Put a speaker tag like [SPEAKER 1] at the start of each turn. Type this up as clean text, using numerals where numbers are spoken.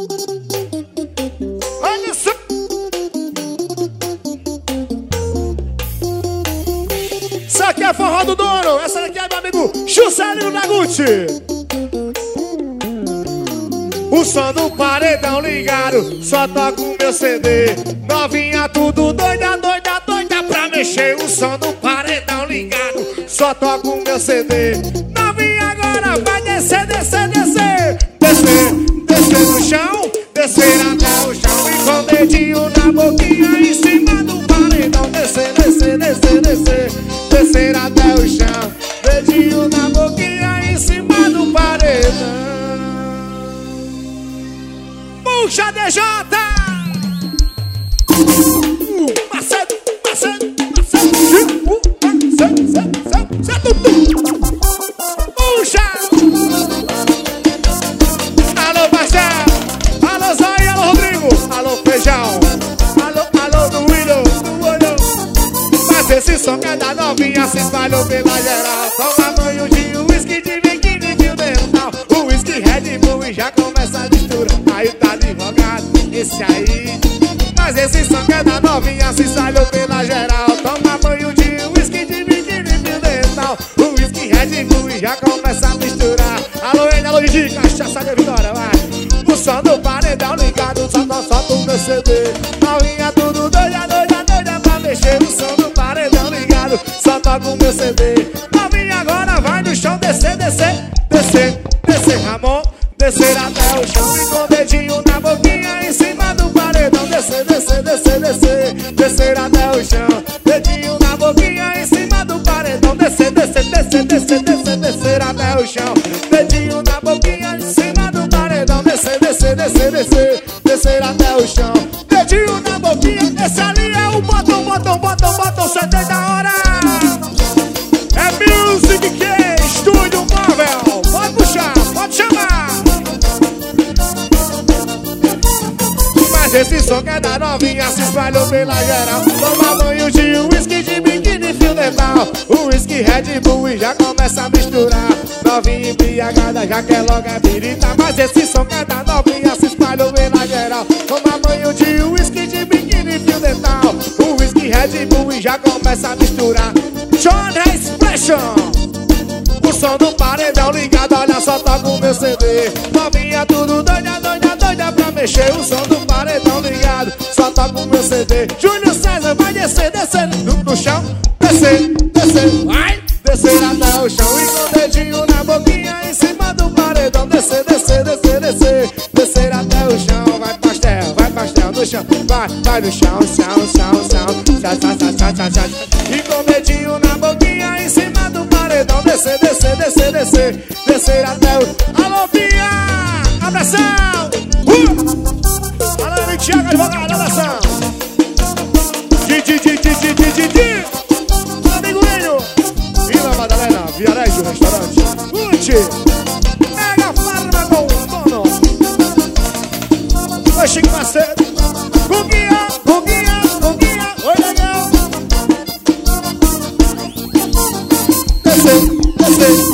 [SPEAKER 1] Olha só. Isso aqui é forró do dono. Essa daqui é meu amigo Juscelino da Gucci. O som do paredão ligado, só toca o meu CD. Novinha tudo doida, doida, doida pra mexer. O som do paredão ligado, só toca o meu CD. Novinha agora vai descer, descer, descer. Descer, descer no chão, descer até o chão. E com o dedinho na boquinha em cima do paredão. Descer, descer, descer, descer. Descer até o chão. Dedinho na boquinha em cima do paredão. Puxa, DJ! Macedo, Macedo, Macedo, puxa! Alô, Marcelo! Alô, Zói, alô, Rodrigo! Alô, Feijão! Alô, alô, do Willow, do Olho! Mas esse som que é da novinha se espalhou pela geral. Toma banho de uísque, de biquíni, de dental. O uísque Red Bull e já começa a mistura. Aí tá advogado, esse aí. Mas esse som que é da novinha se espalhou pela geral. Toma banho de uísque, de biquíni, de dental. O uísque Red Bull e já começa a misturar. Alô, ele, alô, Didi, cachaça de vitória, vai. O som do paredão ligado, solta o meu CD. Novinha tudo doida, doida, doida pra mexer. O som do paredão ligado, só toca o meu CD. Novinha agora vai no chão, descer, descer, descer, descer, Ramon. Descer até o chão e com o dedinho na boquinha em cima do paredão. Descer, descer, descer, descer, descer até o chão. Dedinho na boquinha em cima do paredão. Descer, descer, descer, descer, descer, descer até o chão. Dedinho na boquinha em cima do paredão. Descer, descer, descer, descer, descer até o chão. Dedinho na boquinha, esse ali é o botão, botão, botão, botão, 70 horas. É Music Key, Estúdio Móvel. Pode puxar, pode chamar. Mas esse som que é da novinha se espalhou pela geral. Toma banho de uísque, de biquíni, fio dental. O uísque Red Bull e já começa a misturar. Novinha embriagada já quer logo a birita. Mas esse som que é da novinha se espalhou pela geral. Toma banho de uísque, de biquíni, fio dental. O uísque Red Bull e já começa a misturar. Johnny Expression. O som do paredão ligado, olha só, toca o meu CD. Novinha tudo doida, doida, doida pra mexer. O som do paredão ligado, só toca o meu CD. Júlio César vai descer, descer no chão. Descer, descer, vai descer até o chão. E com o dedinho na boquinha em cima do paredão. Descer, descer, descer, descer, descer até o chão. Vai pastel no chão. Vai no chão, chão, chão, chão. E com o dedinho na boquinha em cima do paredão. Descer, descer, descer, descer, descer até o... Alô, Pia! Abração! Alô, meu Thiago, advogado, abração! Didi! Amigo Enio! Vila Madalena, Viarejo, restaurante. Gucci! Mega Farma com o dono! Oi, Chico Macedo!